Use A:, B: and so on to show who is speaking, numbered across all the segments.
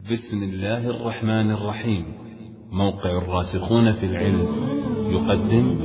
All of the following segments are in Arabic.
A: بسم الله الرحمن الرحيم. موقع الراسخون في العلم يقدم.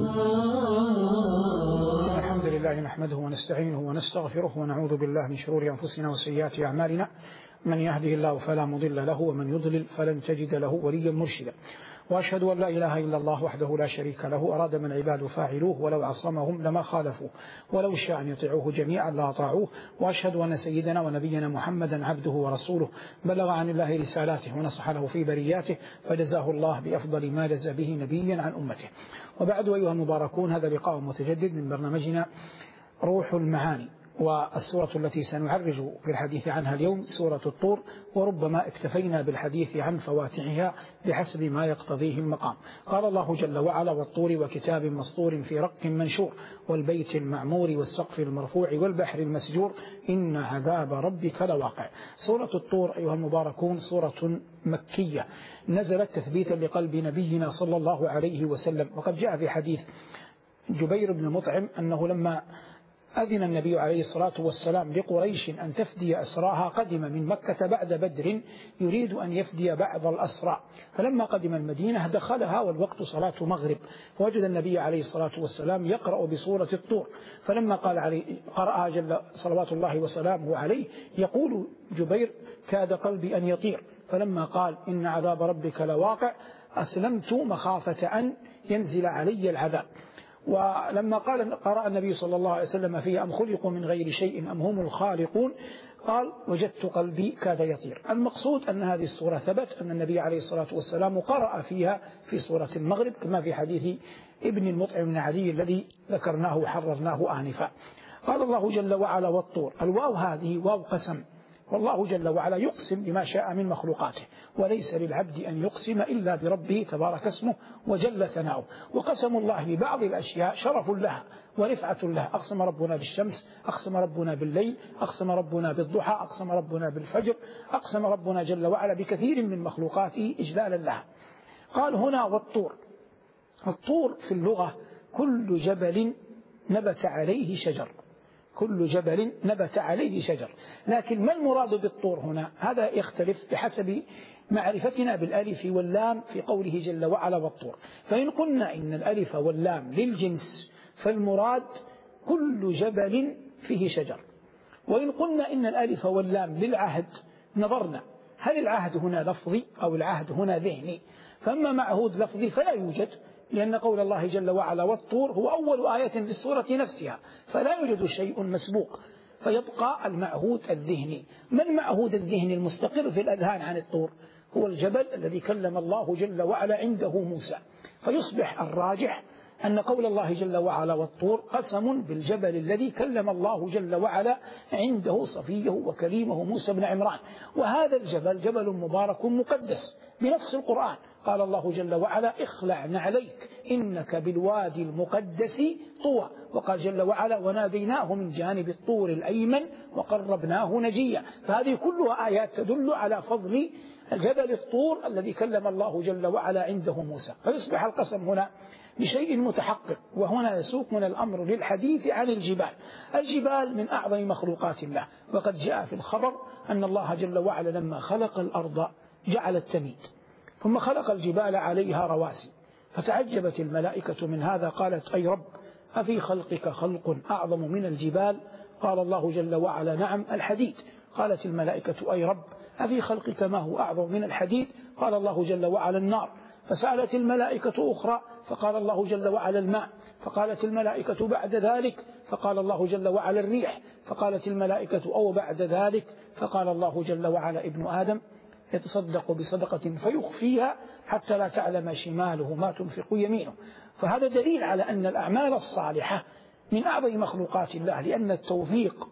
B: الحمد لله نحمده ونستعينه ونستغفره ونعوذ بالله من شرور أنفسنا وسيئات أعمالنا. من يهده الله فلا مضل له ومن يضلل فلن تجد له وليا مرشدا. وأشهد أن لا إله إلا الله وحده لا شريك له أراد من عباد فاعلوه ولو عصمهم لما خالفوه ولو شاء أن يطيعوه جميعا لأطاعوه. وأشهد أن سيدنا ونبينا محمدا عبده ورسوله بلغ عن الله رسالاته ونصح له في برياته فجزاه الله بأفضل ما جزى به نبيا عن أمته. وبعد أيها المباركون، هذا لقاء متجدد من برنامجنا روح المعاني، والسورة التي سنعرج في الحديث عنها اليوم سورة الطور، وربما اكتفينا بالحديث عن فواتحها بحسب ما يقتضيه المقام. قال الله جل وعلا: والطور وكتاب مسطور في رق منشور والبيت المعمور والسقف المرفوع والبحر المسجور إن عذاب ربك لواقع. سورة الطور أيها المباركون سورة مكية نزلت تثبيتا لقلب نبينا صلى الله عليه وسلم. وقد جاء في حديث جبير بن مطعم أنه لما أذن النبي عليه الصلاة والسلام لقريش أن تفدي أسراها قدم من مكة بعد بدر يريد أن يفدي بعض الأسرى، فلما قدم المدينة دخلها والوقت صلاة مغرب، فوجد النبي عليه الصلاة والسلام يقرأ بسورة الطور، فلما قرأها جل صلوات الله وسلامه عليه يقول جبير: كاد قلبي أن يطير، فلما قال إن عذاب ربك لواقع أسلمت مخافة أن ينزل علي العذاب. ولما قرأ النبي صلى الله عليه وسلم فيها: أم خلقوا من غير شيء أم هم الخالقون، قال: وجدت قلبي كاد يطير. المقصود أن هذه السورة ثبت أن النبي عليه الصلاة والسلام قرأ فيها في سورة المغرب كما في حديث ابن المطعم بن عدي الذي ذكرناه وحررناه آنفا. قال الله جل وعلا: والطور. الواو هذه واو قسم، والله جل وعلا يقسم بما شاء من مخلوقاته، وليس للعبد أن يقسم إلا بربه تبارك اسمه وجل ثناؤه. وقسم الله ببعض الأشياء شرف لها ورفعة لها. أقسم ربنا بالشمس، أقسم ربنا بالليل، أقسم ربنا بالضحى، أقسم ربنا بالفجر، أقسم ربنا جل وعلا بكثير من مخلوقاته إجلالا لها. قال هنا: والطور. الطور في اللغة كل جبل نبت عليه شجر، كل جبل نبت عليه شجر. لكن ما المراد بالطور هنا؟ هذا يختلف بحسب معرفتنا بالألف واللام في قوله جل وعلا: والطور. فإن قلنا إن الألف واللام للجنس فالمراد كل جبل فيه شجر، وإن قلنا إن الألف واللام للعهد نظرنا هل العهد هنا لفظي أو العهد هنا ذهني. فأما معهود لفظي فلا يوجد، لأن قول الله جل وعلا والطور هو أول آية في السورة نفسها، فلا يوجد شيء مسبوق، فيبقى المعهود الذهني. ما المعهود الذهني المستقر في الأذهان عن الطور؟ هو الجبل الذي كلم الله جل وعلا عنده موسى. فيصبح الراجح أن قول الله جل وعلا والطور قسم بالجبل الذي كلم الله جل وعلا عنده صفيه وكليمه موسى بن عمران. وهذا الجبل جبل مبارك مقدس بنص القرآن. قال الله جل وعلا: اخلع نعليك إنك بالوادي المقدس طوى. وقال جل وعلا: وناديناه من جانب الطور الأيمن وقربناه نجيا. فهذه كلها آيات تدل على فضل الجبل الطور الذي كلم الله جل وعلا عنده موسى. فيصبح القسم هنا بشيء متحقق. وهنا يسوقنا الأمر للحديث عن الجبال. الجبال من أعظم مخلوقات الله، وقد جاء في الخبر أن الله جل وعلا لما خلق الأرض جعل التميد، ثم خلق الجبال عليها رواسي، فتعجبت الملائكة من هذا، قالت: أي رب، أفي خلقك خلق أعظم من الجبال؟ قال الله جل وعلا: نعم، الحديد. قالت الملائكة: أي رب، أفي خلقك ما هو أعظم من الحديد؟ قال الله جل وعلا: النار. فسألت الملائكة أخرى فقال الله جل وعلا: الماء. فقالت الملائكة: بعد ذلك؟ فقال الله جل وعلا: الريح. فقالت الملائكة: أو بعد ذلك؟ فقال الله جل وعلا: ابن آدم يتصدق بصدقة فيخفيها حتى لا تعلم شماله ما تنفق يمينه. فهذا دليل على أن الأعمال الصالحة من أعظم مخلوقات الله، لأن التوفيق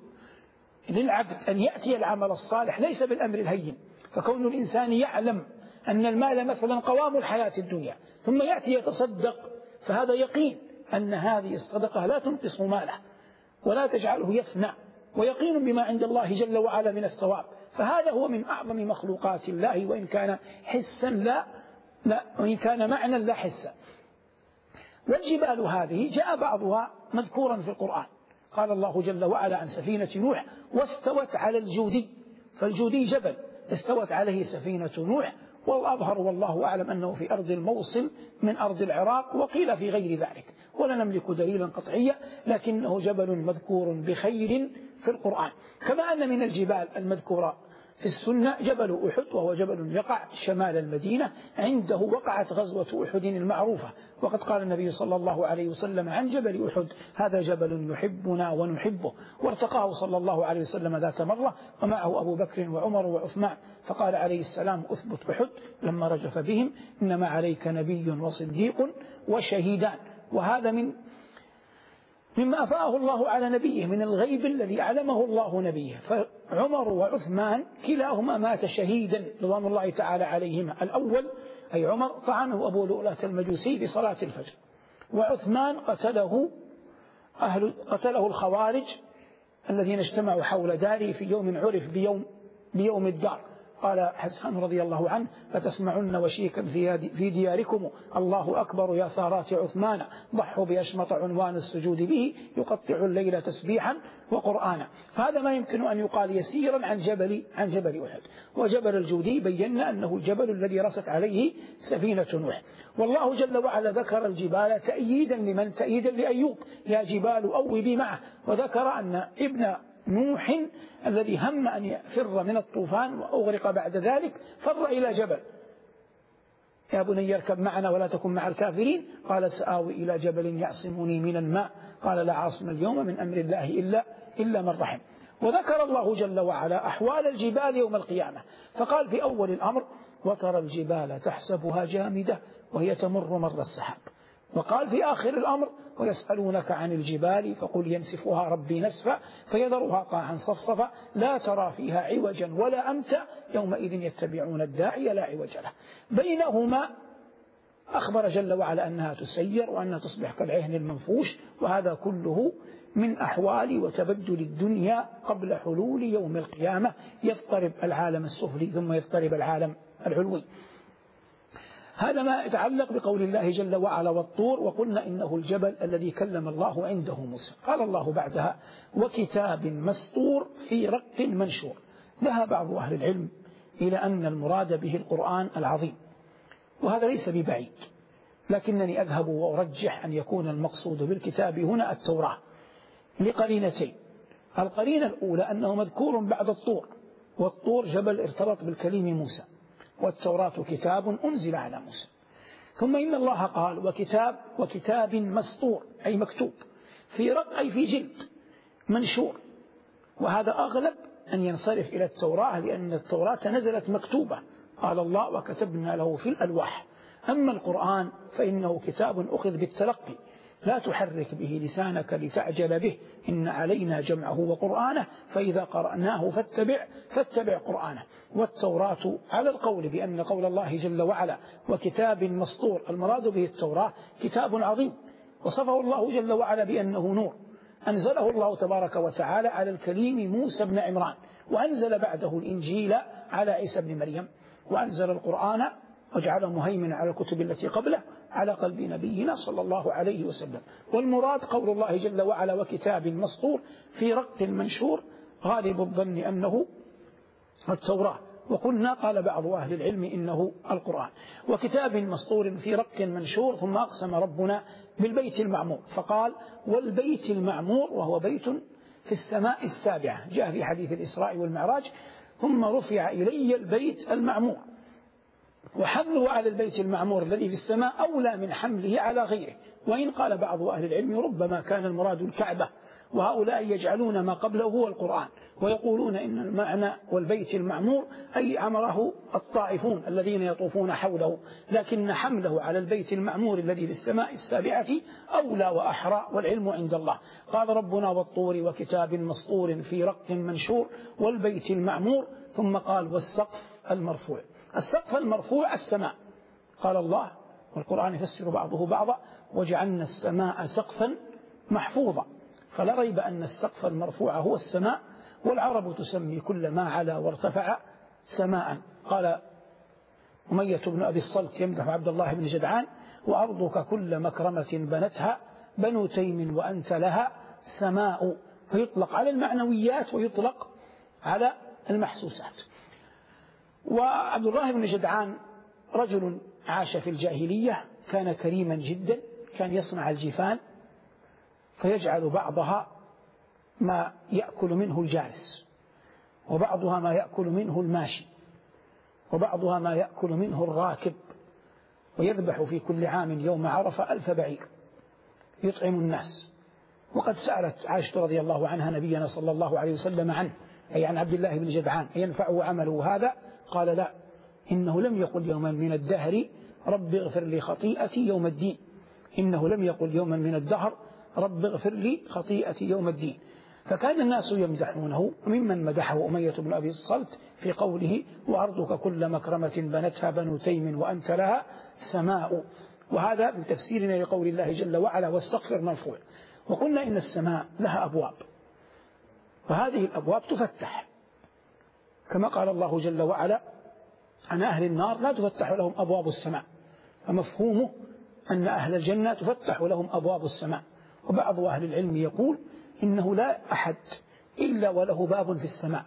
B: للعبد أن يأتي العمل الصالح ليس بالأمر الهين. فكون الإنسان يعلم أن المال مثلا قوام الحياة الدنيا ثم يأتي يتصدق، فهذا يقين أن هذه الصدقة لا تنقص ماله ولا تجعله يفنى، ويقين بما عند الله جل وعلا من الثواب. فهذا هو من أعظم مخلوقات الله، وإن كان حسا وإن كان معنى لا حسا. والجبال هذه جاء بعضها مذكورا في القرآن. قال الله جل وعلا عن سفينة نوح: واستوت على الجودي. فالجودي جبل استوت عليه سفينة نوح، والأظهر والله أعلم أنه في أرض الموصل من أرض العراق، وقيل في غير ذلك، ولا نملك دليلا قطعيا، لكنه جبل مذكور بخير في القرآن. كما أن من الجبال المذكورة في السنة جبل أحد، وهو جبل يقع شمال المدينة، عنده وقعت غزوة أحد المعروفة، وقد قال النبي صلى الله عليه وسلم عن جبل أحد: هذا جبل يحبنا ونحبه. وارتقاه صلى الله عليه وسلم ذات مرة ومعه أبو بكر وعمر وعثمان، فقال عليه السلام: أثبت أحد. لما رجف بهم: إنما عليك نبي وصديق وشهيدان. وهذا مما أفاءه الله على نبيه من الغيب الذي أعلمه الله نبيه. فعمر وعثمان كلاهما مات شهيدا رضوان الله تعالى عليهما. الأول أي عمر طعنه أبو لؤلؤة المجوسي في صلاة الفجر، وعثمان قتله الخوارج الذين اجتمعوا حول داره في يوم عرف بيوم الدار. قال حسان رضي الله عنه: فتسمعن وشيكا في دياركم الله أكبر يا ثارات عثمان، ضحوا بأشمط عنوان السجود به يقطع الليل تسبيحا وقرآنا. فهذا ما يمكن أن يقال يسيرا عن جبل أحد. وجبل الجودي بينا أنه الجبل الذي رست عليه سفينة نوح. والله جل وعلا ذكر الجبال تأييدا لأيوب: يا جبال أوبي معه. وذكر أن ابن نوح الذي هم أن يفر من الطوفان وأغرق بعد ذلك فر إلى جبل: يا بني اركب معنا ولا تكن مع الكافرين. قال: سآوي إلى جبل يعصمني من الماء. قال: لا عاصم اليوم من أمر الله إلا من رحم. وذكر الله جل وعلا أحوال الجبال يوم القيامة، فقال في أول الأمر: وترى الجبال تحسبها جامدة وهي تمر مر السحاب. وقال في آخر الأمر: ويسألونك عن الجبال فقل ينسفها ربي نسفا فيذرها قاعا صفصفا لا ترى فيها عوجا ولا أمتا يومئذ يتبعون الداعي لا عوج له. بينهما أخبر جل وعلا أنها تسير وأنها تصبح كالعهن المنفوش. وهذا كله من أحوال وتبدل الدنيا قبل حلول يوم القيامة، يضطرب العالم السفلي ثم يضطرب العالم العلوي. هذا ما يتعلق بقول الله جل وعلا: والطور. وقلنا إنه الجبل الذي كلم الله عنده موسى. قال الله بعدها: وكتاب مسطور في رق منشور. ذهب بعض أهل العلم إلى أن المراد به القرآن العظيم، وهذا ليس ببعيد، لكنني أذهب وأرجح أن يكون المقصود بالكتاب هنا التوراة لقرينتين. القرينة الأولى أنه مذكور بعد الطور، والطور جبل ارتبط بالكليم موسى، والتوراة كتاب أنزل على موسى. ثم إن الله قال: وكتاب مسطور أي مكتوب، في رق أي في جلد، منشور. وهذا أغلب أن ينصرف إلى التوراة، لأن التوراة نزلت مكتوبة، قال الله: وكتبنا له في الألواح. أما القرآن فإنه كتاب أخذ بالتلقي، لا تحرك به لسانك لتعجل به، إن علينا جمعه وقرآنه، فإذا قرأناه فاتبع قرآنه. والتوراة على القول بأن قول الله جل وعلا: وكتاب مسطور، المراد به التوراة كتاب عظيم، وصفه الله جل وعلا بأنه نور، أنزله الله تبارك وتعالى على الكليم موسى بن عمران، وأنزل بعده الإنجيل على عيسى بن مريم، وأنزل القرآن وجعله مهيمنا على الكتب التي قبله على قلب نبينا صلى الله عليه وسلم. والمراد قول الله جل وعلا: وكتاب مسطور في رق منشور، غالب الظن أنه التوراة. وقلنا قال بعض أهل العلم إنه القرآن. وكتاب مسطور في رق منشور. ثم أقسم ربنا بالبيت المعمور فقال: والبيت المعمور، وهو بيت في السماء السابعة، جاء في حديث الإسراء والمعراج: ثم رفع إلي البيت المعمور. وحمله على البيت المعمور الذي في السماء أولى من حمله على غيره. وإن قال بعض أهل العلم ربما كان المراد الكعبة، وهؤلاء يجعلون ما قبله هو القرآن، ويقولون إن المعنى والبيت المعمور أي عمره الطائفون الذين يطوفون حوله، لكن حمله على البيت المعمور الذي في السماء السابعة أولى وأحرى، والعلم عند الله. قال ربنا: والطور وكتاب مسطور في رق منشور والبيت المعمور. ثم قال: والسقف المرفوع. السقف المرفوع السماء، قال الله، والقرآن يفسر بعضه بعضا: وجعلنا السماء سقفا محفوظا. فلا ريب أن السقف المرفوع هو السماء، والعرب تسمي كل ما علا وارتفع سماء. قال أمية بن أبي الصلت يمدح عبد الله بن جدعان: وأرضك كل مكرمة بنتها بنو تيم وأنت لها سماء. فيطلق على المعنويات ويطلق على المحسوسات. وعبد الله بن جدعان رجل عاش في الجاهلية، كان كريما جدا، كان يصنع الجفان فيجعل بعضها ما يأكل منه الجالس، وبعضها ما يأكل منه الماشي، وبعضها ما يأكل منه الراكب، ويذبح في كل عام يوم عرفة 1000 بعير يطعم الناس. وقد سألت عائشة رضي الله عنها نبينا صلى الله عليه وسلم عنه، أي عن عبد الله بن جدعان، ينفعه عمله هذا؟ قال لا، إنه لم يقل يوما من الدهر رب اغفر لي خطيئتي يوم الدين، إنه لم يقل يوما من الدهر رب اغفر لي خطيئتي يوم الدين. فكان الناس يمدحونه، وممن مدحه أمية بن أبي الصلت في قوله وأرضك كل مكرمة بنتها بنو تيم وأنت لها سماء. وهذا بتفسيرنا لقول الله جل وعلا والسقف مرفوع. وقلنا إن السماء لها أبواب، وهذه الأبواب تفتح، كما قال الله جل وعلا عن أهل النار لا تفتح لهم أبواب السماء، فمفهومه أن أهل الجنة تفتح لهم أبواب السماء. وبعض أهل العلم يقول إنه لا أحد إلا وله باب في السماء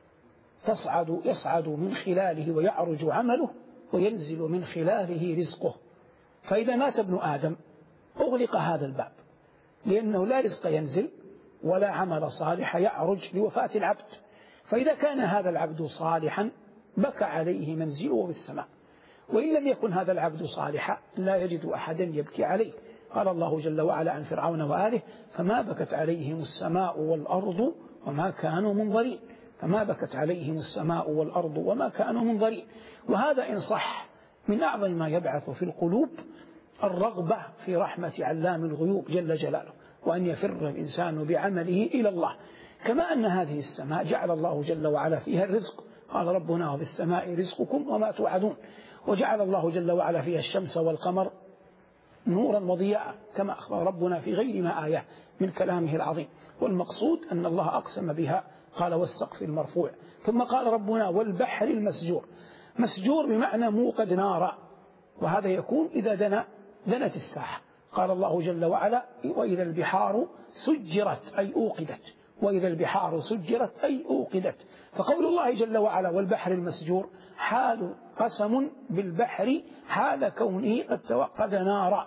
B: يصعد من خلاله ويعرج عمله، وينزل من خلاله رزقه. فإذا مات ابن آدم أغلق هذا الباب، لأنه لا رزق ينزل ولا عمل صالح يعرج لوفاة العبد. فإذا كان هذا العبد صالحا بكى عليه منزله في السماء، وإن لم يكن هذا العبد صالحا لا يجد أحدا يبكي عليه. قال الله جل وعلا عن فرعون وآله فما بكت عليهم السماء والأرض وما كانوا منظرين، فما بكت عليهم السماء والأرض وما كانوا منظرين. وهذا إن صح من أعظم ما يبعث في القلوب الرغبة في رحمة علام الغيوب جل جلاله، وأن يفر الإنسان بعمله إلى الله. كما أن هذه السماء جعل الله جل وعلا فيها الرزق، قال ربنا وفي السماء رزقكم وما توعدون، وجعل الله جل وعلا فيها الشمس والقمر نورا وضياء، كما أخبر ربنا في غير ما آية من كلامه العظيم. والمقصود أن الله أقسم بها، قال والسقف المرفوع. ثم قال ربنا والبحر المسجور، مسجور بمعنى موقد نارا، وهذا يكون إذا دنت الساعة. قال الله جل وعلا وإذا البحار سجرت أي أوقدت، وإذا البحار سجرت أي أوقدت. فقول الله جل وعلا والبحر المسجور حال قسم بالبحر حال كونه قد توقد نارا،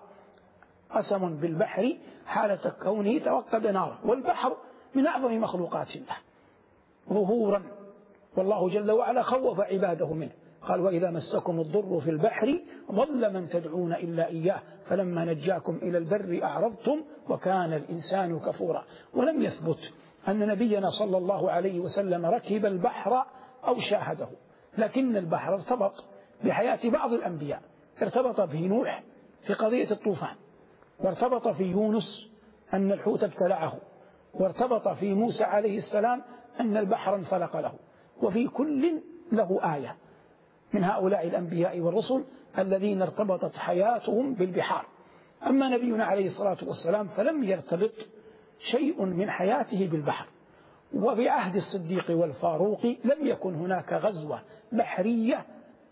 B: قسم بالبحر حالة كونه توقد نارا. والبحر من أعظم مخلوقات الله ظهورا، والله جل وعلا خوف عباده منه، قال وإذا مسكم الضر في البحر ضل من تدعون إلا إياه فلما نجاكم إلى البر أعرضتم وكان الإنسان كفورا. ولم يثبت أن نبينا صلى الله عليه وسلم ركب البحر أو شاهده، لكن البحر ارتبط بحياة بعض الأنبياء، ارتبط به نوح في قضية الطوفان، وارتبط في يونس أن الحوت ابتلعه، وارتبط في موسى عليه السلام أن البحر انفلق له. وفي كل له آية من هؤلاء الأنبياء والرسل الذين ارتبطت حياتهم بالبحار. أما نبينا عليه الصلاة والسلام فلم يرتبط شيء من حياته بالبحر. وبعهد الصديق والفاروق لم يكن هناك غزوة بحرية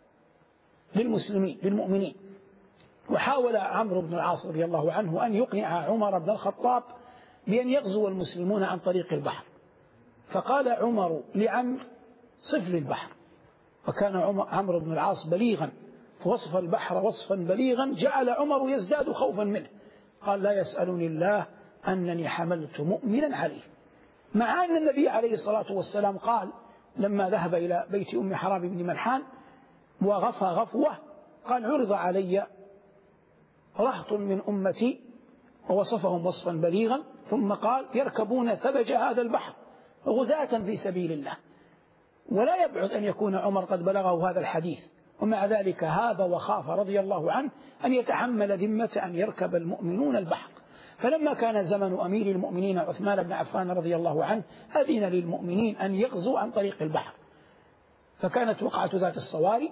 B: للمؤمنين. وحاول عمرو بن العاص رضي الله عنه أن يقنع عمر بن الخطاب بأن يغزو المسلمون عن طريق البحر، فقال عمر لعمرو صف لي البحر، وكان عمرو بن العاص بليغا فوصف البحر وصفا بليغا جعل عمر يزداد خوفا منه، قال لا يسألني الله أنني حملت مؤمنا عليه. مع أن النبي عليه الصلاة والسلام قال لما ذهب إلى بيت أم حرام بن ملحان وغفى غفوة قال عرض علي رهط من أمتي، ووصفهم وصفا بليغا، ثم قال يركبون ثبج هذا البحر غزاة في سبيل الله. ولا يبعد أن يكون عمر قد بلغه هذا الحديث، ومع ذلك هاب وخاف رضي الله عنه أن يتحمل ذمة أن يركب المؤمنون البحر. فلما كان زمن أمير المؤمنين عثمان بن عفان رضي الله عنه أذن للمؤمنين أن يغزوا عن طريق البحر، فكانت وقعة ذات الصواري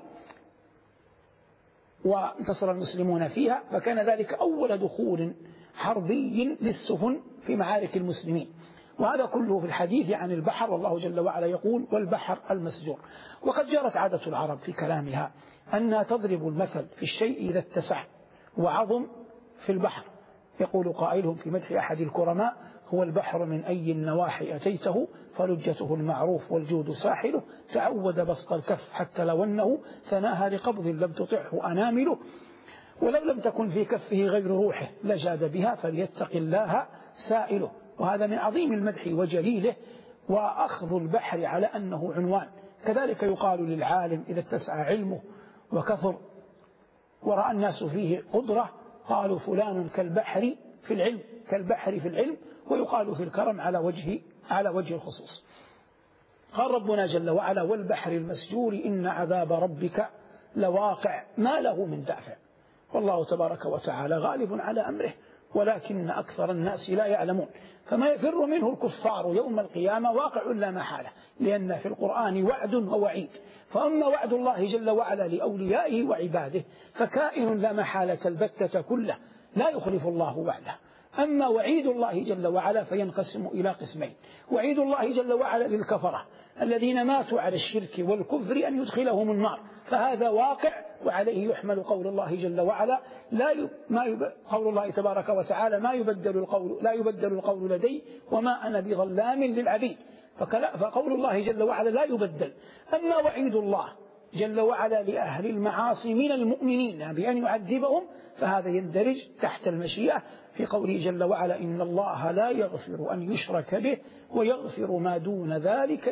B: وانتصر المسلمون فيها، فكان ذلك أول دخول حربي للسفن في معارك المسلمين. وهذا كله في الحديث عن البحر، والله جل وعلا يقول والبحر المسجور. وقد جرت عادة العرب في كلامها أنها تضرب المثل في الشيء إذا اتسع وعظم في البحر. يقول قائلهم في مدح أحد الكرماء هو البحر من أي النواحي أتيته فلجته المعروف والجود ساحله تعود بسط الكف حتى لو أنه ثناها لقبض لم تطعه أنامله ولو لم تكن في كفه غير روحه لجاد بها فليتق الله سائله. وهذا من عظيم المدح وجليله وأخذ البحر على أنه عنوان. كذلك يقال للعالم إذا اتسع علمه وكثر ورأى الناس فيه قدرة قالوا فلان كالبحر في العلم، كالبحر في العلم، ويقال في الكرم على وجه الخصوص. قال ربنا جل وعلا والبحر المسجور إن عذاب ربك لواقع ما له من دافع. والله تبارك وتعالى غالب على أمره ولكن أكثر الناس لا يعلمون. فما يفر منه الكفار يوم القيامة واقع لا محالة، لأن في القرآن وعد ووعيد. فأما وعد الله جل وعلا لأوليائه وعباده فكائن لا محالة البتة كله لا يخلف الله وعده. أما وعيد الله جل وعلا فينقسم إلى قسمين: وعيد الله جل وعلا للكفرة الذين ماتوا على الشرك والكفر أن يدخلهم النار، فهذا واقع وعليه يحمل قول الله جل وعلا قول الله تبارك وتعالى لا يبدل القول لدي وما أنا بظلام للعبيد، فقول الله جل وعلا لا يبدل. أما وعيد الله جل وعلا لأهل المعاصي من المؤمنين بأن يعذبهم فهذا يندرج تحت المشيئة في قوله جل وعلا إن الله لا يغفر أن يشرك به ويغفر ما دون ذلك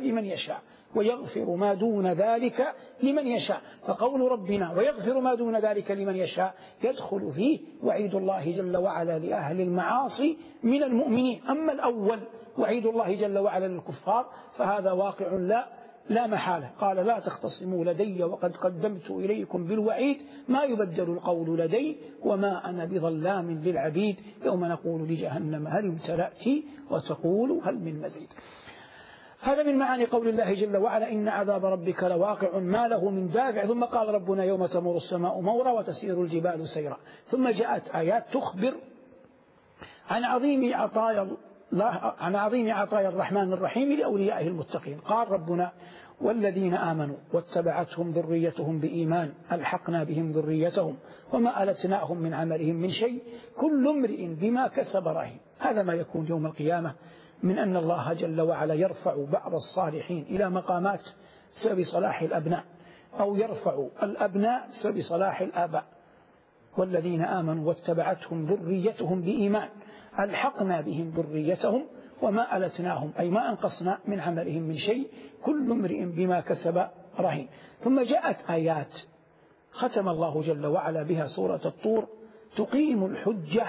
B: لمن يشاء فقول ربنا ويغفر ما دون ذلك لمن يشاء يدخل فيه وعيد الله جل وعلا لأهل المعاصي من المؤمنين. أما الأول وعيد الله جل وعلا للكفار فهذا واقع لا محالة. قال لا تختصموا لدي وقد قدمت إليكم بالوعيد ما يبدل القول لدي وما أنا بظلام للعبيد يوم نقول لجهنم هل امتلأت وتقول هل من مزيد. هذا من معاني قول الله جل وعلا إن عذاب ربك لواقع ما له من دافع. ثم قال ربنا يوم تمر السماء مورا وتسير الجبال سيرا. ثم جاءت آيات تخبر عن عظيم عطايا الرحمن الرحيم لأوليائه المتقين. قال ربنا والذين آمنوا واتبعتهم ذريتهم بإيمان ألحقنا بهم ذريتهم وما ألتناهم من عملهم من شيء كل امرئ بما كسب رهين. هذا ما يكون يوم القيامة من أن الله جل وعلا يرفع بعض الصالحين إلى مقامات بسبب صلاح الأبناء أو يرفع الأبناء بسبب صلاح الآباء. والذين آمنوا واتبعتهم ذريتهم بإيمان ألحقنا بهم ذريتهم وما ألتناهم أي ما أنقصنا من عملهم من شيء كل امرئ بما كسب رهين. ثم جاءت آيات ختم الله جل وعلا بها سورة الطور تقيم الحجة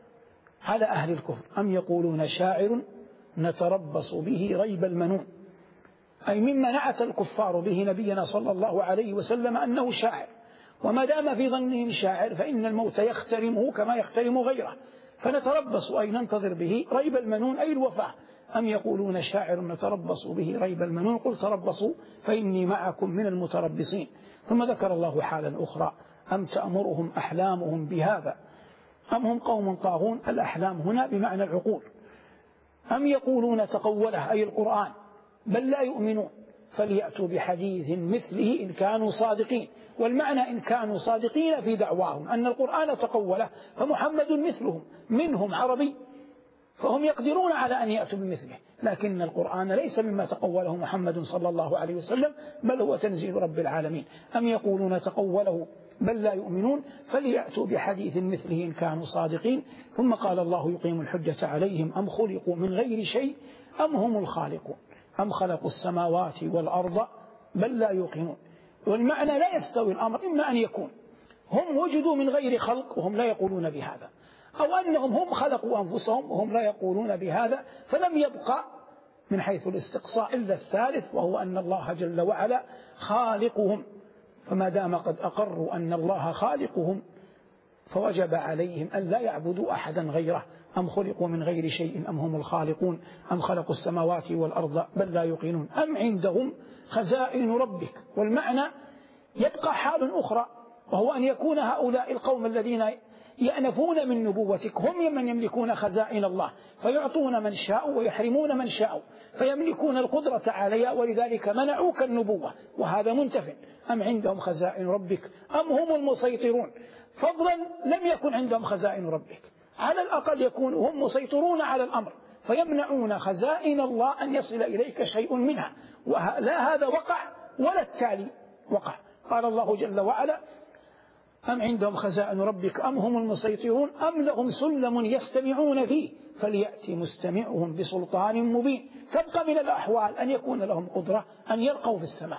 B: على أهل الكفر. أم يقولون شاعر نتربص به ريب المنون، أي مما نعت الكفار به نبينا صلى الله عليه وسلم أنه شاعر، وما دام في ظنهم شاعر فإن الموت يخترمه كما يخترم غيره، فنتربص أي ننتظر به ريب المنون أي الوفاة. أم يقولون شاعر نتربص به ريب المنون قل تربصوا فإني معكم من المتربصين. ثم ذكر الله حالا أخرى أم تأمرهم أحلامهم بهذا أم هم قوم طاغون. الأحلام هنا بمعنى العقول. أم يقولون تقوله أي القرآن بل لا يؤمنون فليأتوا بحديث مثله إن كانوا صادقين. والمعنى إن كانوا صادقين في دعواهم أن القرآن تقوله فمحمد مثلهم منهم عربي فهم يقدرون على أن يأتوا بمثله، لكن القرآن ليس مما تقوله محمد صلى الله عليه وسلم بل هو تنزيل رب العالمين. أم يقولون تقوله بل لا يؤمنون فليأتوا بحديث مثله إن كانوا صادقين. ثم قال الله يقيم الحجة عليهم أم خلقوا من غير شيء أم هم الخالقون أم خلقوا السماوات والأرض بل لا يوقنون. والمعنى لا يستوي الأمر، إما أن يكون هم وجدوا من غير خلق وهم لا يقولون بهذا، أو أنهم هم خلقوا أنفسهم وهم لا يقولون بهذا، فلم يبقى من حيث الاستقصاء إلا الثالث وهو أن الله جل وعلا خالقهم. فما دام قد أقروا أن الله خالقهم فوجب عليهم أن لا يعبدوا أحدا غيره. أم خلقوا من غير شيء أم هم الخالقون أم خلقوا السماوات والأرض بل لا يوقنون أم عندهم خزائن ربك. والمعنى يبقى حال أخرى وهو أن يكون هؤلاء القوم الذين يأنفون من نبوتك هم من يملكون خزائن الله فيعطون من شاء ويحرمون من شاء فيملكون القدرة عليها، ولذلك منعوك النبوة وهذا منتف. أم عندهم خزائن ربك أم هم المسيطرون. فضلا لم يكن عندهم خزائن ربك، على الأقل يكونوا هم مسيطرون على الأمر فيمنعون خزائن الله أن يصل إليك شيء منها، ولا هذا وقع ولا التالي وقع. قال الله جل وعلا: أم عندهم خزائن ربك أم هم المسيطرون أم لهم سلم يستمعون فيه فليأتي مستمعهم بسلطان مبين. تبقى من الأحوال أن يكون لهم قدرة أن يرقوا في السماء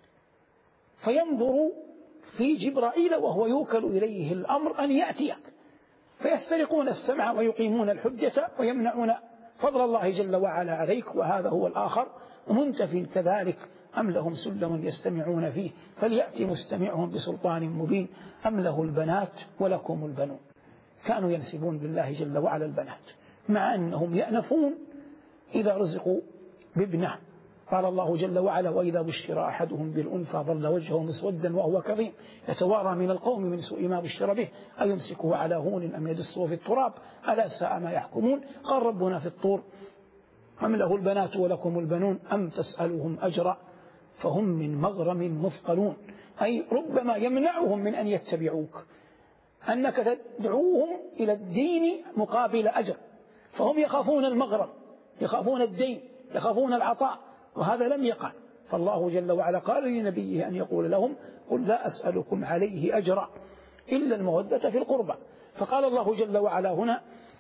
B: فينظروا في جبرائيل وهو يوكل إليه الأمر أن يأتيك، فيسترقون السمع ويقيمون الحجة ويمنعون فضل الله جل وعلا عليك. وهذا هو الآخر منتف كذلك: أم لهم سلم يستمعون فيه فليأتي مستمعهم بسلطان مبين أم له البنات ولكم البنون. كانوا ينسبون لله جل وعلا البنات مع أنهم يأنفون إذا رزقوا بابنه. قال الله جل وعلا: وإذا بشر أحدهم بالأنثى ظل وجهه مسودا وهو كظيم يتوارى من القوم من سوء ما بشر به أيمسكه على هون أم يدسه في التراب ألا ساء ما يحكمون. قال ربنا في الطور: أم له البنات ولكم البنون أم تسألهم أجرا فهم من مغرم مثقلون. أي ربما يمنعهم من أن يتبعوك، أنك تدعوهم إلى الدين مقابل أجر، فهم يخافون المغرم، يخافون الدين، يخافون العطاء، وهذا لم يقع. فالله جل وعلا قال لنبيه أن يقول لهم: قل لا أسألكم عليه أجرا إلا المودة في القربى. فقال الله جل وعلا هنا: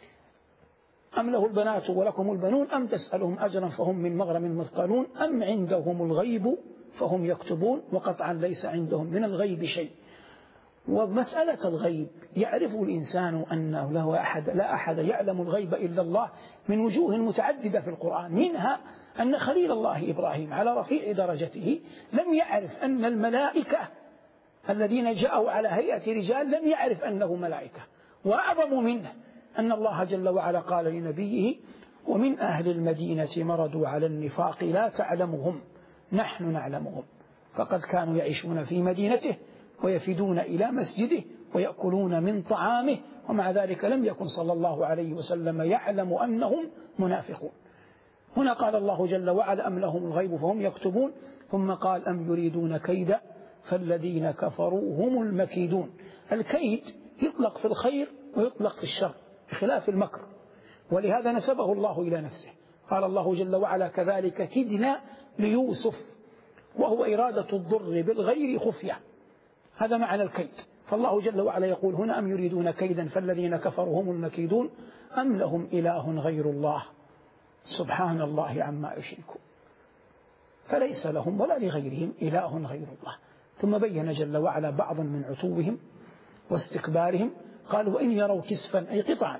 B: أم له البنات ولكم البنون أم تسألهم أجرا فهم من مغرم مثقلون أم عندهم الغيب فهم يكتبون. وقطعا ليس عندهم من الغيب شيء. ومسألة الغيب يعرف الإنسان أنه لا أحد يعلم الغيب إلا الله من وجوه متعددة في القرآن، منها أن خليل الله إبراهيم على رفيع درجته لم يعرف أن الملائكة الذين جاءوا على هيئة رجال لم يعرف أنه ملائكة. وأعظم منه أن الله جل وعلا قال لنبيه: ومن أهل المدينة مردوا على النفاق لا تعلمهم نحن نعلمهم. فقد كانوا يعيشون في مدينته ويفدون إلى مسجده ويأكلون من طعامه، ومع ذلك لم يكن صلى الله عليه وسلم يعلم أنهم منافقون. هنا قال الله جل وعلا: أم لهم الغيب فهم يكتبون. ثم قال: أم يريدون كيدا فالذين كفروا هم المكيدون. الكيد يطلق في الخير ويطلق في الشر بخلاف المكر، ولهذا نسبه الله إلى نفسه. قال الله جل وعلا: كذلك كدنا ليوسف، وهو إرادة الضر بالغير خفية. هذا معنى الكيد. فالله جل وعلا يقول هنا: أم يريدون كيدا فالذين كفروا هم المكيدون أم لهم إله غير الله سبحان الله عما يشركون. فليس لهم ولا لغيرهم إله غير الله. ثم بين جل وعلا بعضا من عتوهم واستكبارهم. قال: وإن يروا كسفا أي قطعا،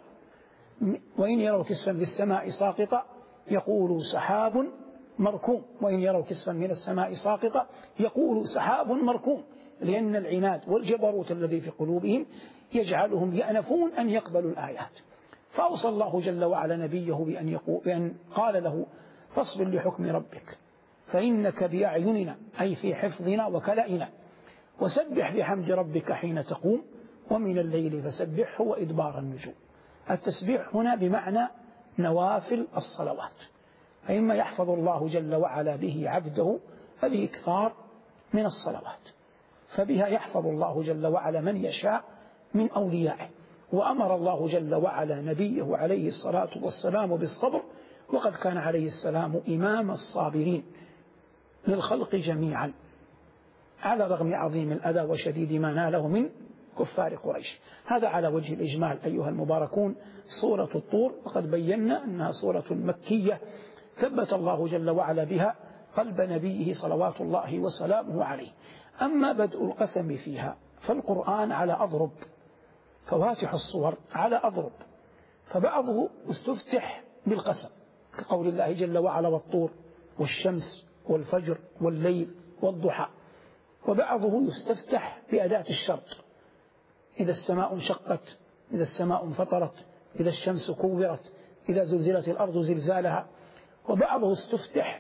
B: وإن يروا كسفا في السماء ساقطا يقولوا سحاب مركوم. وإن يروا كسفا من السماء ساقطا يقولوا سحاب مركوم، لأن العناد والجبروت الذي في قلوبهم يجعلهم يأنفون أن يقبلوا الآيات. فأوصى الله جل وعلا نبيه بأن قال له: فاصبر لحكم ربك فإنك بأعيننا أي في حفظنا وكلائنا، وسبح بحمد ربك حين تقوم ومن الليل فسبحه وإدبار النجوم. التسبيح هنا بمعنى نوافل الصلوات، فإما يحفظ الله جل وعلا به عبده الإكثار من الصلوات، فبها يحفظ الله جل وعلا من يشاء من أوليائه. وأمر الله جل وعلا نبيه عليه الصلاة والسلام بالصبر، وقد كان عليه السلام إمام الصابرين للخلق جميعا على رغم عظيم الأذى وشديد ما ناله من كفار قريش. هذا على وجه الإجمال أيها المباركون سورة الطور، وقد بينا أنها سورة مكية ثبت الله جل وعلا بها قلب نبيه صلوات الله وسلامه عليه. أما بدء القسم فيها فالقرآن على أضرب، فواتح الصور على أضرب، فبعضه استفتح بالقسم كقول الله جل وعلا: والطور والشمس والفجر والليل والضحى، وبعضه يستفتح بأداة الشرط: إذا السماء انشقت، إذا السماء انفطرت، إذا الشمس كورت، إذا زلزلت الأرض زلزالها. وبعضه استفتح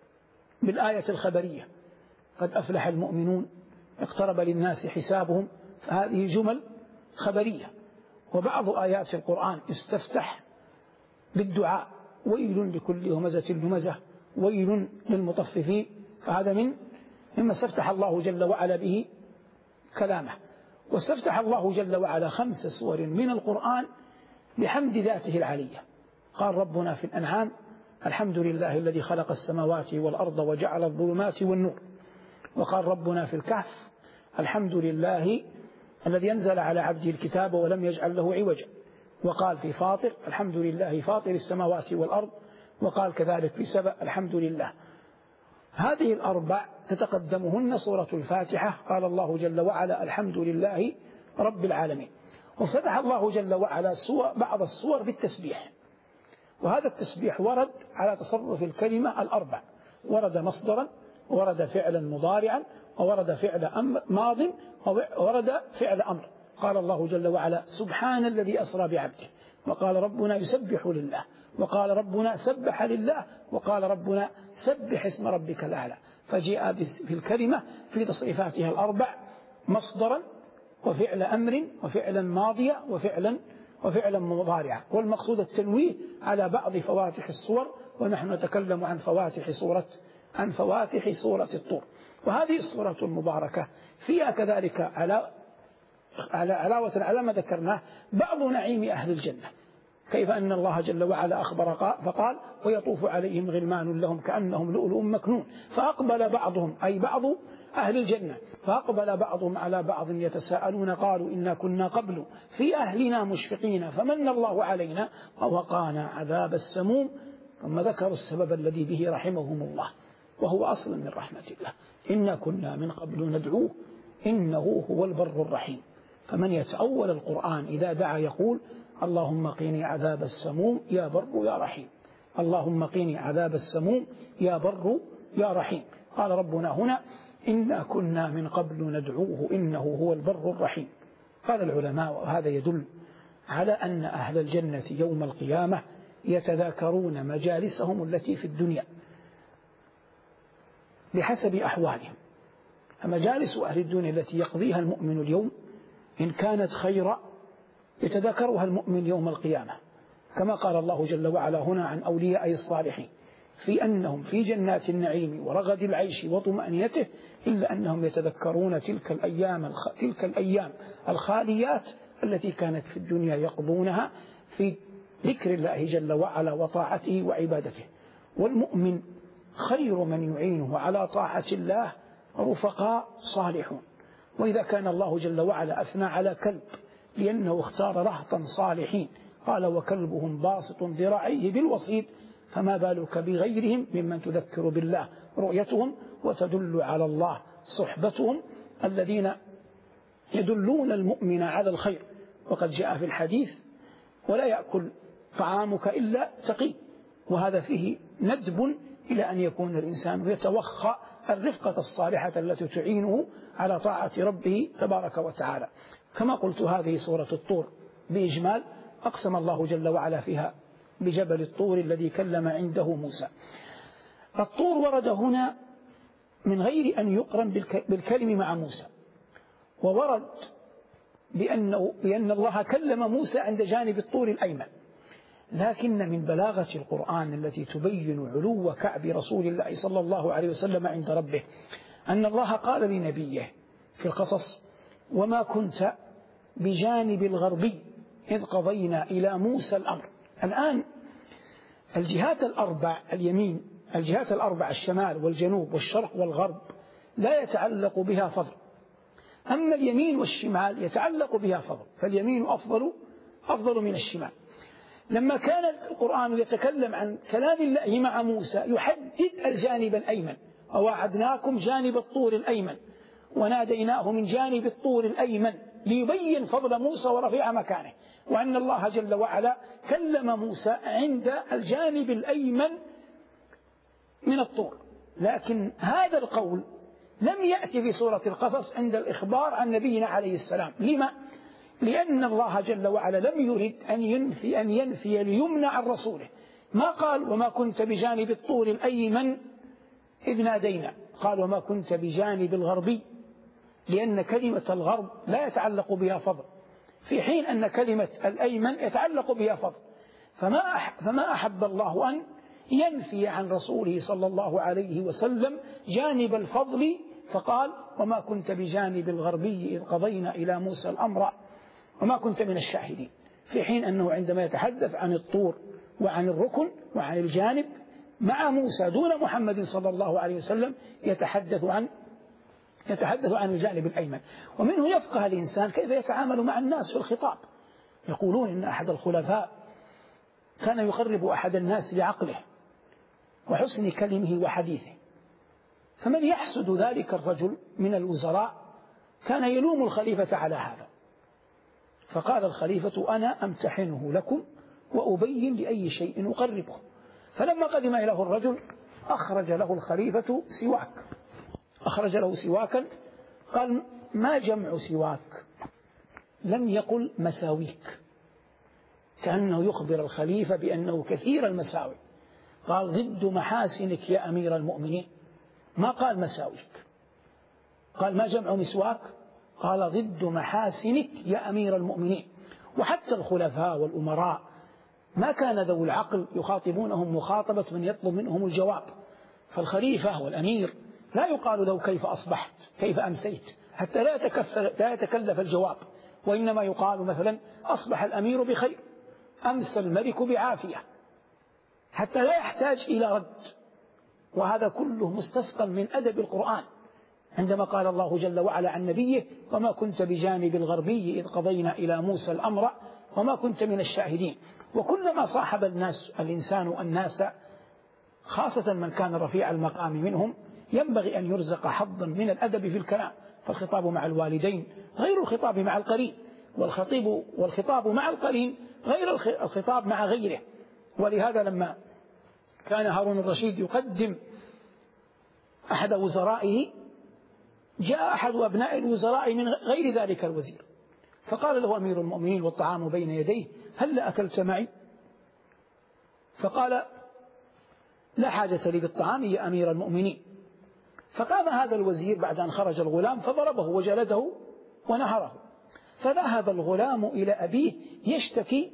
B: بالآية الخبرية: قد أفلح المؤمنون اقترب للناس حسابهم، فهذه جمل خبرية. وبعض آيات القرآن استفتح بالدعاء: ويل لكل همزة لمزة، ويل للمطففين، فهذا مما استفتح الله جل وعلا به كلامه. واستفتح الله جل وعلا 5 سور من القرآن بحمد ذاته العلية، قال ربنا في الأنعام: الحمد لله الذي خلق السماوات والأرض وجعل الظلمات والنور. وقال ربنا في الكهف: الحمد لله الذي أنزل على عبده الكتاب ولم يجعل له عوجا. وقال في فاطر: الحمد لله فاطر السماوات والأرض. وقال كذلك في سبأ: الحمد لله. هذه الأربع تتقدمهن سورة الفاتحة. قال الله جل وعلا: الحمد لله رب العالمين. وافتتح الله جل وعلا بعض السور بالتسبيح، وهذا التسبيح ورد على تصرف الكلمة الأربع: ورد مصدرا، ورد فعلا مضارعا، وورد فعل ماض، وورد فعل أمر. قال الله جل وعلا: سبحان الذي أسرى بعبده. وقال ربنا: يسبح لله. وقال ربنا: سبح لله. وقال ربنا: سبح اسم ربك الأعلى. فجاء في الكلمة في تصريفاتها الأربع مصدرا، وفعل أمر، وفعلا ماضيا، وفعلا مضارعا. والمقصود التنويه على بعض فواتح الصور، ونحن نتكلم عن فواتح سورة الطور. وهذه السورة المباركة فيها كذلك علاوة على ما ذكرناه بعض نعيم أهل الجنة، كيف أن الله جل وعلا أخبر فقال: ويطوف عليهم غلمان لهم كأنهم لؤلؤ مكنون. فأقبل بعضهم، أي بعض أهل الجنة، فأقبل بعضهم على بعض يتساءلون قالوا: إنا كنا قبل في أهلنا مشفقين فمن الله علينا ووقانا عذاب السموم. ثم ذكروا السبب الذي به رحمهم الله، وهو أصل من رحمة الله: إنا كنا من قبل ندعوه إنه هو البر الرحيم. فمن يتأول القرآن إذا دعا يقول: اللهم قيني عذاب السموم يا بر يا رحيم، اللهم قيني عذاب السموم يا بر يا رحيم. قال ربنا هنا: إنا كنا من قبل ندعوه إنه هو البر الرحيم. قال العلماء: وهذا يدل على أن أهل الجنة يوم القيامة يتذاكرون مجالسهم التي في الدنيا بحسب أحوالهم. فمجالس أهل الدنيا التي يقضيها المؤمن اليوم إن كانت خيرا يتذاكرها المؤمن يوم القيامة، كما قال الله جل وعلا هنا عن أولياء الصالحين: في أنهم في جنات النعيم ورغد العيش وطمأنينته، إلا أنهم يتذكرون تلك الأيام الخاليات التي كانت في الدنيا يقضونها في ذكر الله جل وعلا وطاعته وعبادته. والمؤمن خير من يعينه على طاعة الله رفقاء صالحون. وإذا كان الله جل وعلا أثنى على كلب لأنه اختار رهطا صالحين، قال: وكلبهم باسط ذراعيه بالوصيد، فما بالك بغيرهم ممن تذكر بالله رؤيتهم وتدل على الله صحبتهم، الذين يدلون المؤمن على الخير. وقد جاء في الحديث: ولا يأكل طعامك إلا تقي. وهذا فيه ندب إلى أن يكون الإنسان يتوخى الرفقة الصالحة التي تعينه على طاعة ربه تبارك وتعالى. كما قلت، هذه سورة الطور بإجمال أقسم الله جل وعلا فيها بجبل الطور الذي كلم عنده موسى. الطور ورد هنا من غير أن يقرن بالكلم مع موسى، وورد بأن الله كلم موسى عند جانب الطور الأيمن. لكن من بلاغة القرآن التي تبين علو كعب رسول الله صلى الله عليه وسلم عند ربه أن الله قال لنبيه في القصص: وما كنت بجانب الغربي إذ قضينا إلى موسى الأمر. الآن الجهات الأربع، اليمين، الجهات الأربع، الشمال والجنوب والشرق والغرب، لا يتعلق بها فضل. أما اليمين والشمال يتعلق بها فضل، فاليمين أفضل من الشمال. لما كان القرآن يتكلم عن كلام الله مع موسى يحدد الجانب الأيمن: ووعدناكم جانب الطور الأيمن وناديناه من جانب الطور الأيمن، ليبين فضل موسى ورفيع مكانه، وأن الله جل وعلا كلم موسى عند الجانب الأيمن من الطور. لكن هذا القول لم يأتي في سورة القصص عند الإخبار عن نبينا عليه السلام. لما؟ لأن الله جل وعلا لم يرد أن ينفي اليمنى عن رسوله. ما قال: وما كنت بجانب الطور الأيمن إذ نادينا، قال: وما كنت بجانب الغربي، لأن كلمة الغرب لا يتعلق بها فضل، في حين أن كلمة الأيمن يتعلق بها فضل. فما أحب الله أن ينفي عن رسوله صلى الله عليه وسلم جانب الفضل، فقال: وما كنت بجانب الغربي إذ قضينا إلى موسى الأمر وما كنت من الشاهدين، في حين أنه عندما يتحدث عن الطور وعن الركن وعن الجانب مع موسى دون محمد صلى الله عليه وسلم يتحدث عن الجانب الأيمن. ومنه يفقه الإنسان كيف يتعامل مع الناس في الخطاب. يقولون إن أحد الخلفاء كان يقرب أحد الناس لعقله وحسن كلمه وحديثه، فمن يحسد ذلك الرجل من الوزراء كان يلوم الخليفة على هذا، فقال الخليفة: أنا أمتحنه لكم وأبين لأي شيء أقربه. فلما قدم إليه الرجل أخرج له الخليفة سواك، أخرج له سواكا، قال: ما جمع سواك؟ لم يقل مساويك، كأنه يخبر الخليفة بأنه كثير المساوي. قال: ضد محاسنك يا أمير المؤمنين، ما قال مساويك. قال: ما جمع مسواك؟ قال: ضد محاسنك يا أمير المؤمنين. وحتى الخلفاء والأمراء ما كان ذو العقل يخاطبونهم مخاطبة من يطلب منهم الجواب، فالخليفة والأمير لا يقال له كيف أصبحت، كيف أمسيت، حتى لا يتكلف الجواب، وإنما يقال مثلا: أصبح الأمير بخير، أمسى الملك بعافية، حتى لا يحتاج إلى رد. وهذا كله مستسقى من أدب القرآن، عندما قال الله جل وعلا عن نبيه: وما كنت بجانب الغربي إذ قضينا إلى موسى الأمر وما كنت من الشاهدين. وكلما صاحب الإنسان الناس، خاصة من كان رفيع المقام منهم، ينبغي أن يرزق حظا من الأدب في الكلام. فالخطاب مع الوالدين غير الخطاب مع القرين، والخطاب مع القرين غير الخطاب مع غيره. ولهذا لما كان هارون الرشيد يقدم أحد وزرائه، جاء أحد أبناء الوزراء من غير ذلك الوزير، فقال له أمير المؤمنين والطعام بين يديه: هل أكلت معي؟ فقال: لا حاجة لي بالطعام يا أمير المؤمنين. فقام هذا الوزير بعد أن خرج الغلام فضربه وجلده ونهره، فذهب الغلام إلى أبيه يشتكي،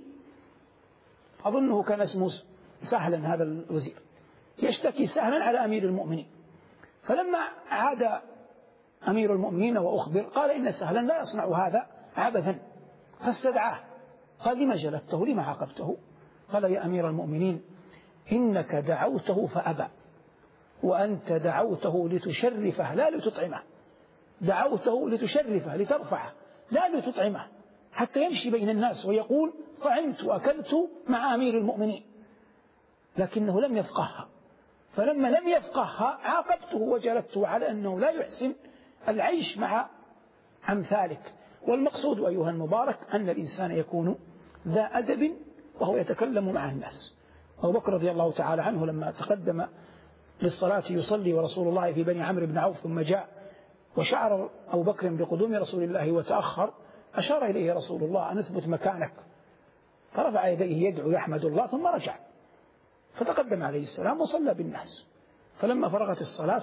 B: أظنه كان اسمه سهلا هذا الوزير، يشتكي سهلا على أمير المؤمنين. فلما عاد أمير المؤمنين وأخبر قال: إن سهلا لا يصنع هذا عبثا، فاستدعاه. قال: لما جلدته؟ لما عاقبته؟ قال: يا أمير المؤمنين، إنك دعوته فأبى، وأنت دعوته لتشرفه لا لتطعمه، دعوته لتشرفه لترفعه لا لتطعمه، حتى يمشي بين الناس ويقول: طعمت وأكلت مع أمير المؤمنين، لكنه لم يفقهها. فلما لم يفقهها عاقبته وجلدته على أنه لا يحسن العيش مع أمثالك. والمقصود أيها المبارك أن الإنسان يكون ذا أدب وهو يتكلم مع الناس. أبو بكر رضي الله تعالى عنه لما تقدم للصلاة يصلي ورسول الله في بني عمرو بن عوف، ثم جاء وشعر أبو بكر بقدوم رسول الله وتأخر، أشار إليه رسول الله: أن اثبت مكانك، فرفع يديه يدعو يحمد الله، ثم رجع فتقدم عليه السلام وصلى بالناس. فلما فرغت الصلاة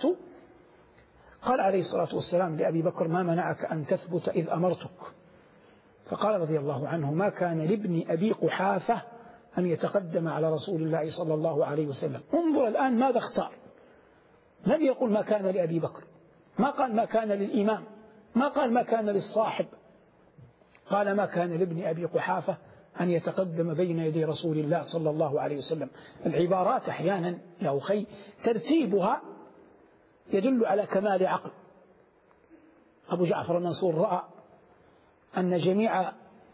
B: قال عليه الصلاة والسلام لأبي بكر: ما منعك أن تثبت إذ أمرتك؟ فقال رضي الله عنه: ما كان لابن أبي قحافة أن يتقدم على رسول الله صلى الله عليه وسلم. انظر الآن ماذا اختار، لم يقل ما كان لأبي بكر، ما قال ما كان للإمام، ما قال ما كان للصاحب، قال ما كان لابن أبي قحافة أن يتقدم بين يدي رسول الله صلى الله عليه وسلم. العبارات أحيانا يا أخي ترتيبها يدل على كمال عقل. أبو جعفر المنصور رأى أن جميع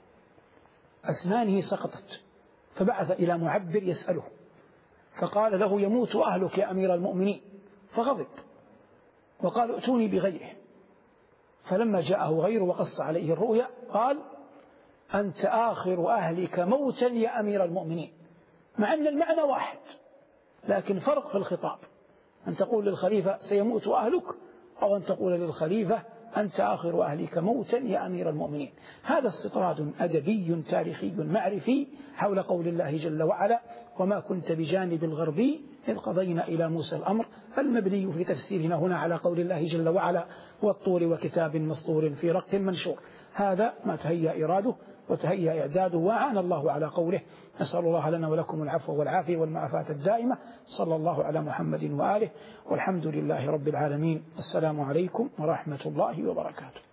B: أسنانه سقطت، فبعث إلى معبر يسأله، فقال له: يموت أهلك يا أمير المؤمنين، فغضب وقال: ائتوني بغيره. فلما جاءه غيره وقص عليه الرؤيا قال: أنت آخر أهلك موتا يا أمير المؤمنين، مع أن المعنى واحد لكن فرق في الخطاب، أن تقول للخليفة سيموت أهلك، أو أن تقول للخليفة أنت آخر أهلك موتا يا أمير المؤمنين. هذا استطراد أدبي تاريخي معرفي حول قول الله جل وعلا: وما كنت بجانب الغربي إذ قضينا إلى موسى الأمر، المبني في تفسيرنا هنا على قول الله جل وعلا: والطور وكتاب مسطور في رق منشور. هذا ما تهيأ إراده وتهيأ إعداده، وعانى الله على قوله. نسأل الله لنا ولكم العفو والعافية والمعافاة الدائمة. صلى الله على محمد وآله، والحمد لله رب العالمين. السلام عليكم ورحمة الله وبركاته.